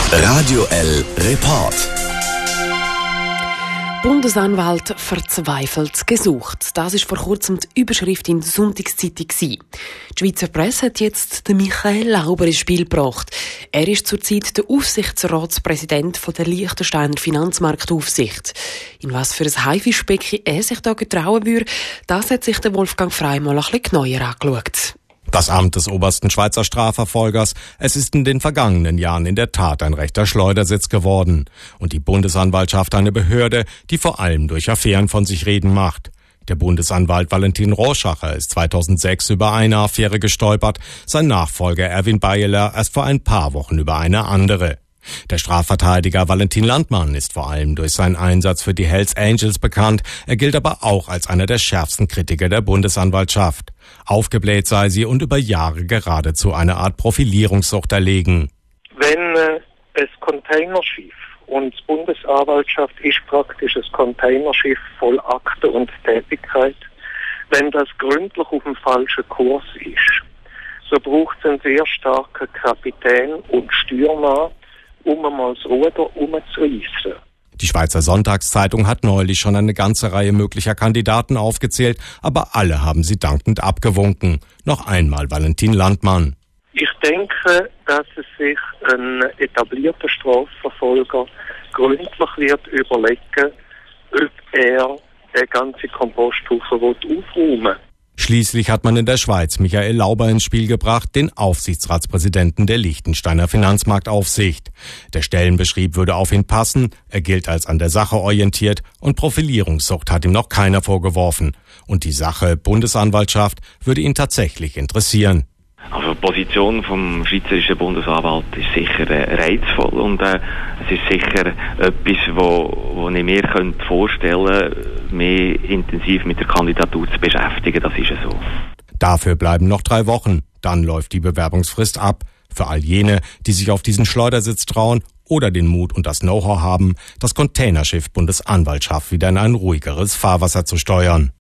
Radio L Report. Bundesanwalt verzweifelt gesucht. Das ist vor kurzem die Überschrift in der Sonntagszeitung. Die Schweizer Presse hat jetzt den Michael Lauber ins Spiel gebracht. Er ist zurzeit der Aufsichtsratspräsident der Liechtensteiner Finanzmarktaufsicht. In was für ein Haifischbecken er sich da getrauen würde, das hat sich der Wolfgang Frey mal ein bisschen genauer angeschaut. Das Amt des obersten Schweizer Strafverfolgers, es ist in den vergangenen Jahren in der Tat ein rechter Schleudersitz geworden. Und die Bundesanwaltschaft eine Behörde, die vor allem durch Affären von sich reden macht. Der Bundesanwalt Valentin Roschacher ist 2006 über eine Affäre gestolpert, sein Nachfolger Erwin Beyeler erst vor ein paar Wochen über eine andere. Der Strafverteidiger Valentin Landmann ist vor allem durch seinen Einsatz für die Hells Angels bekannt. Er gilt aber auch als einer der schärfsten Kritiker der Bundesanwaltschaft. Aufgebläht sei sie und über Jahre geradezu eine Art Profilierungssucht erlegen. Wenn ein Containerschiff, und die Bundesanwaltschaft ist praktisch ein Containerschiff voll Akte und Tätigkeit, wenn das gründlich auf dem falschen Kurs ist, so braucht es einen sehr starken Kapitän und Steuermann, um einmal das Ruder umzureissen. Die Schweizer Sonntagszeitung hat neulich schon eine ganze Reihe möglicher Kandidaten aufgezählt, aber alle haben sie dankend abgewunken. Noch einmal Valentin Landmann. Ich denke, dass es sich ein etablierter Strafverfolger gründlich wird überlegen, ob er den ganzen Komposthaufen aufräumen will. Schließlich hat man in der Schweiz Michael Lauber ins Spiel gebracht, den Aufsichtsratspräsidenten der Liechtensteiner Finanzmarktaufsicht. Der Stellenbeschrieb würde auf ihn passen, er gilt als an der Sache orientiert und Profilierungssucht hat ihm noch keiner vorgeworfen. Und die Sache Bundesanwaltschaft würde ihn tatsächlich interessieren. Also die Position vom schweizerischen Bundesanwalt ist sicher reizvoll und es ist sicher etwas, wo ich mir vorstellen könnte, mehr intensiv mit der Kandidatur zu beschäftigen. Das ist so. Dafür bleiben noch 3 Wochen. Dann läuft die Bewerbungsfrist ab. Für all jene, die sich auf diesen Schleudersitz trauen oder den Mut und das Know-how haben, das Containerschiff Bundesanwaltschaft wieder in ein ruhigeres Fahrwasser zu steuern.